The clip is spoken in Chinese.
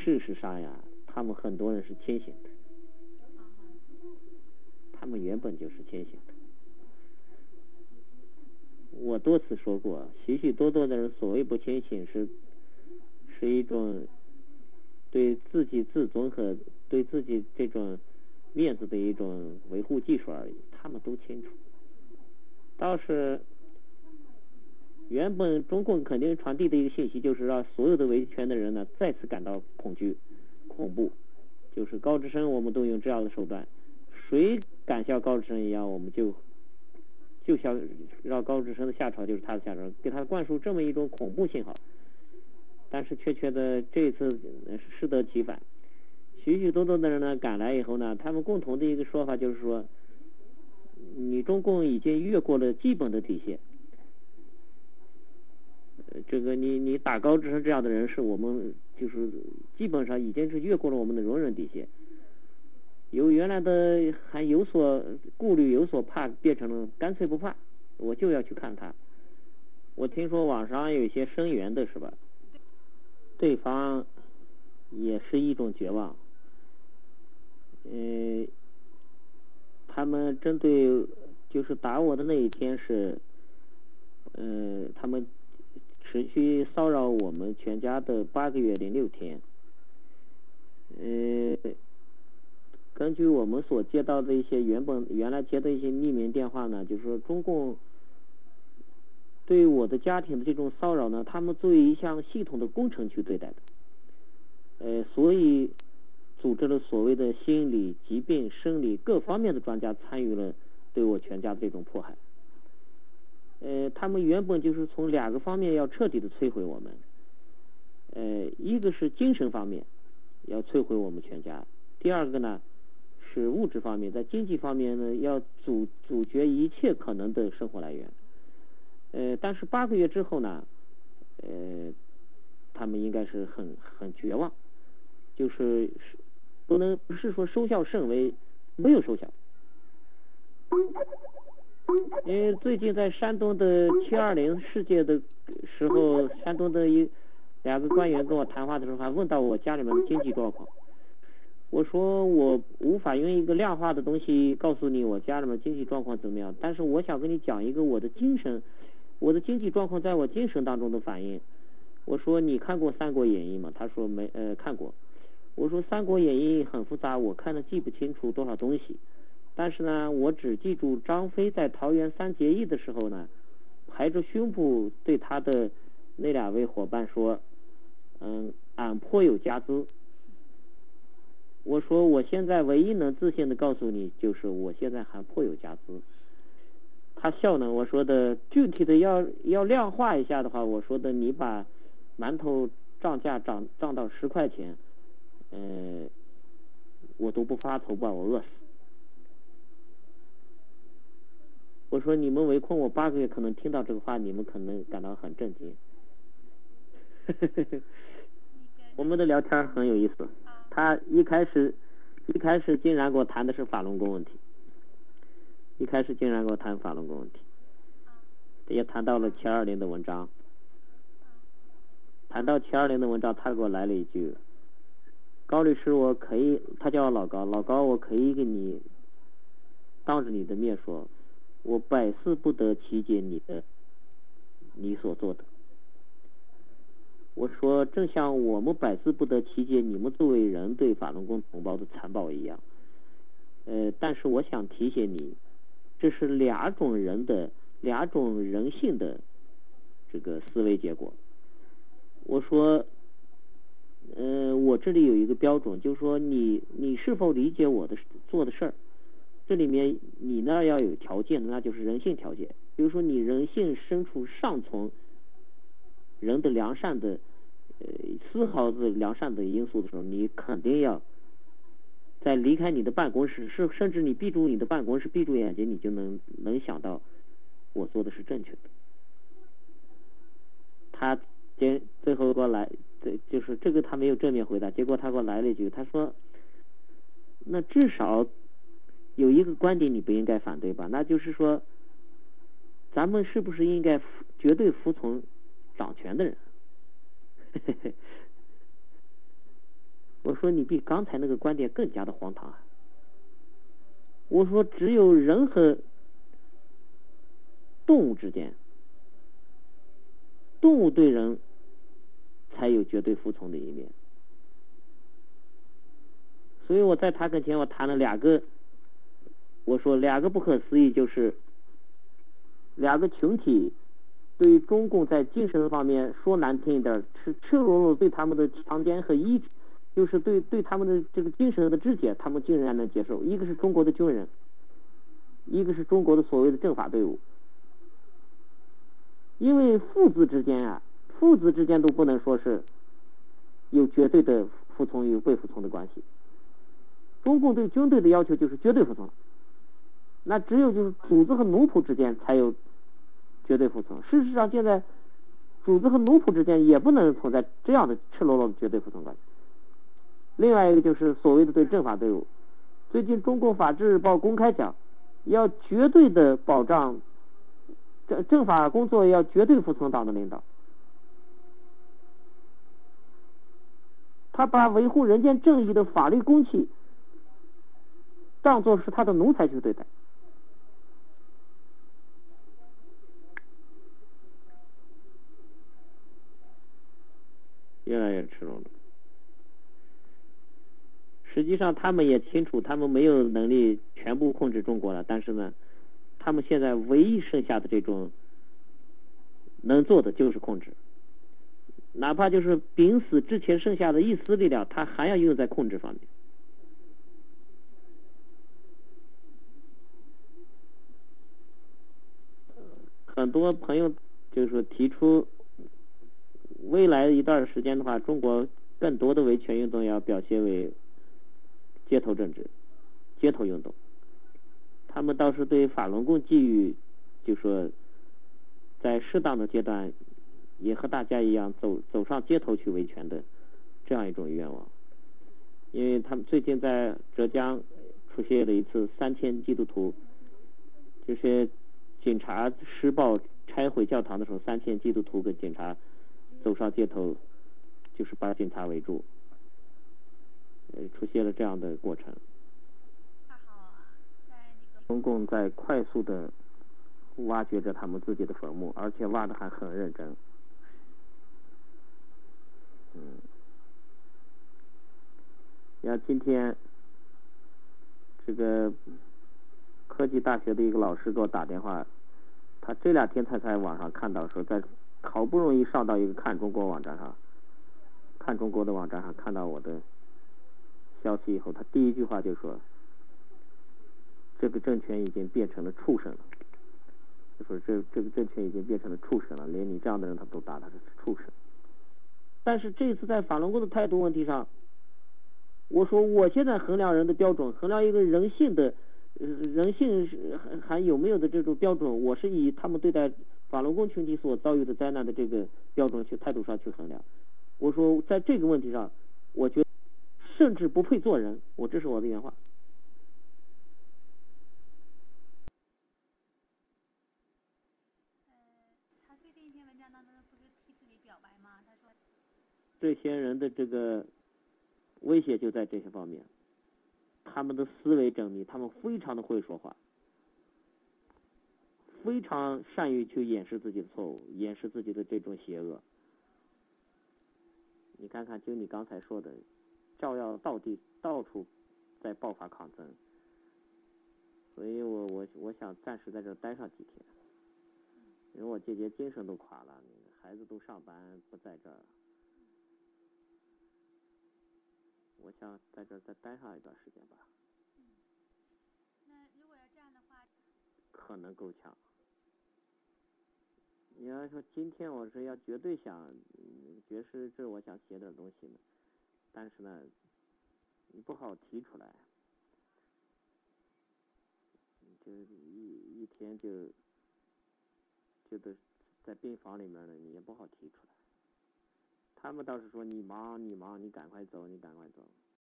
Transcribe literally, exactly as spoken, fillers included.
事实上呀，他们很多人是清醒的，他们原本就是清醒的。我多次说过，许许多多的人所谓不清醒是是一种对自己自尊和对自己这种面子的一种维护技术而已，他们都清楚。倒是原本中共肯定传递的一个信息，就是让所有的维权的人呢再次感到恐惧、恐怖。就是高志生，我们都用这样的手段，谁敢像高志生一样，我们就就像让高志生的下场就是他的下场，给他灌输这么一种恐怖信号。但是确确的这一次适得其反，许许多多的人呢赶来以后呢，他们共同的一个说法就是说，你中共已经越过了基本的底线。这个你你打高志生这样的人是我们就是基本上已经是越过了我们的容忍底线，由原来的还有所顾虑有所怕，变成了干脆不怕，我就要去看他。我听说网上有一些声援的是吧，对方也是一种绝望。呃，他们针对就是打我的那一天是呃他们持续骚扰我们全家的八个月零六天。呃，根据我们所接到的一些原本原来接的一些匿名电话呢，就是说中共对我的家庭的这种骚扰呢，他们作为一项系统的工程去对待的。呃，所以组织了所谓的心理疾病、生理各方面的专家参与了对我全家的这种迫害。呃，他们原本就是从两个方面要彻底的摧毁我们。呃，一个是精神方面要摧毁我们全家，第二个呢是物质方面，在经济方面呢要阻阻绝一切可能的生活来源。呃，但是八个月之后呢，呃，他们应该是很很绝望，就是不能不是说收效甚微，没有收效。因为最近在山东的七二零事件的时候，山东的一两个官员跟我谈话的时候，还问到我家里面的经济状况。我说我无法用一个量化的东西告诉你我家里面经济状况怎么样，但是我想跟你讲一个我的精神，我的经济状况在我精神当中的反应。我说你看过《三国演义》吗？他说没，呃，看过。我说《三国演义》很复杂，我看了记不清楚多少东西。但是呢，我只记住张飞在桃园三结义的时候呢，拍着胸脯对他的那两位伙伴说：“嗯，俺颇有家资。”我说我现在唯一能自信的告诉你，就是我现在还颇有家资。他笑呢，我说的具体的要要量化一下的话，我说的你把馒头涨价涨涨到十块钱，呃，我都不发愁把我饿死。我说你们围困我八个月，可能听到这个话，你们可能感到很震惊。我们的聊天很有意思，他一开始一开始竟然给我谈的是法轮功问题，一开始竟然给我谈法轮功问题，也谈到了七二零的文章，谈到七二零的文章，他给我来了一句：“高律师，我可以，他叫我老高，老高，我可以给你当着你的面说。”我百思不得其解你的你所做的。我说正像我们百思不得其解你们作为人对法轮功同胞的残暴一样。呃，但是我想提醒你，这是两种人的两种人性的这个思维结果。我说呃，我这里有一个标准，就是说你你是否理解我的做的事儿。这里面你那要有条件，那就是人性条件。比如说你人性深处上层人的良善的呃丝毫的良善的因素的时候，你肯定要在离开你的办公室，是甚至你闭住你的办公室，闭住眼睛，你就能能想到我做的是正确的。他接最后给我来，对，就是这个他没有正面回答，结果他给我来了一句，他说那至少有一个观点你不应该反对吧，那就是说咱们是不是应该绝对服从掌权的人？ 说你比刚才那个观点更加的荒唐啊！我说只有人和动物之间，动物对人才有绝对服从的一面。所以我在他跟前我谈了两个，我说两个不可思议，就是两个群体对于中共在精神方面说难听一点，是赤裸裸对他们的强奸和医，就是对对他们的这个精神的肢解，他们竟然能接受。一个是中国的军人，一个是中国的所谓的政法队伍。因为父子之间啊，父子之间都不能说是有绝对的服从与被服从的关系。中共对军队的要求就是绝对服从，那只有就是主子和奴仆之间才有绝对服从。事实上，现在主子和奴仆之间也不能存在这样的赤裸裸的绝对服从关系。另外一个就是所谓的对政法队伍，最近中国法制日报公开讲，要绝对的保障政政法工作，要绝对服从党的领导。他把维护人间正义的法律公器当作是他的奴才去对待。越来越赤裸了。实际上他们也清楚，他们没有能力全部控制中国了，但是呢，他们现在唯一剩下的这种能做的就是控制，哪怕就是濒死之前剩下的一丝力量，他还要用在控制方面。很多朋友就是说提出，未来一段时间的话，中国更多的维权运动要表现为街头政治、街头运动。他们倒是对法轮功寄予，就说在适当的阶段，也和大家一样走走上街头去维权的这样一种愿望。因为他们最近在浙江出现了一次三千基督徒，就是警察施暴拆毁教堂的时候，三千基督徒跟警察走上街头，就是把警察围住，呃，出现了这样的过程。中共在快速的挖掘着他们自己的坟墓，而且挖的还很认真。嗯，像今天这个科技大学的一个老师给我打电话，他这两天他在网上看到说，在好不容易上到一个看中国网站上，看中国的网站上看到我的消息以后，他第一句话就说，这个政权已经变成了畜生了，就说这这个政权已经变成了畜生了，连你这样的人他都打他是畜生。但是这次在法轮功的态度问题上，我说我现在衡量人的标准，衡量一个人性的呃人性还还有没有的这种标准，我是以他们对待法轮功群体所遭遇的灾难的这个标准去态度上去衡量。我说在这个问题上，我觉得甚至不配做人，我这是我的原话。这些人的这个威胁就在这些方面，他们的思维缜密，他们非常的会说话，非常善于去掩饰自己的错误，掩饰自己的这种邪恶。你看看，就你刚才说的，照耀到地，到处在爆发抗争，所以我我我想暂时在这待上几天，因为我姐姐精神都垮了，孩子都上班不在这儿。我想在这儿再待上一段时间吧。 嗯，那如果要这样的话， 可能够呛。你要说今天我是要绝对想，嗯、爵士这我想写点东西呢，但是呢，你不好提出来，就一一天就就得在病房里面呢，你也不好提出来。他们倒是说你忙你忙，你赶快走，你赶快走。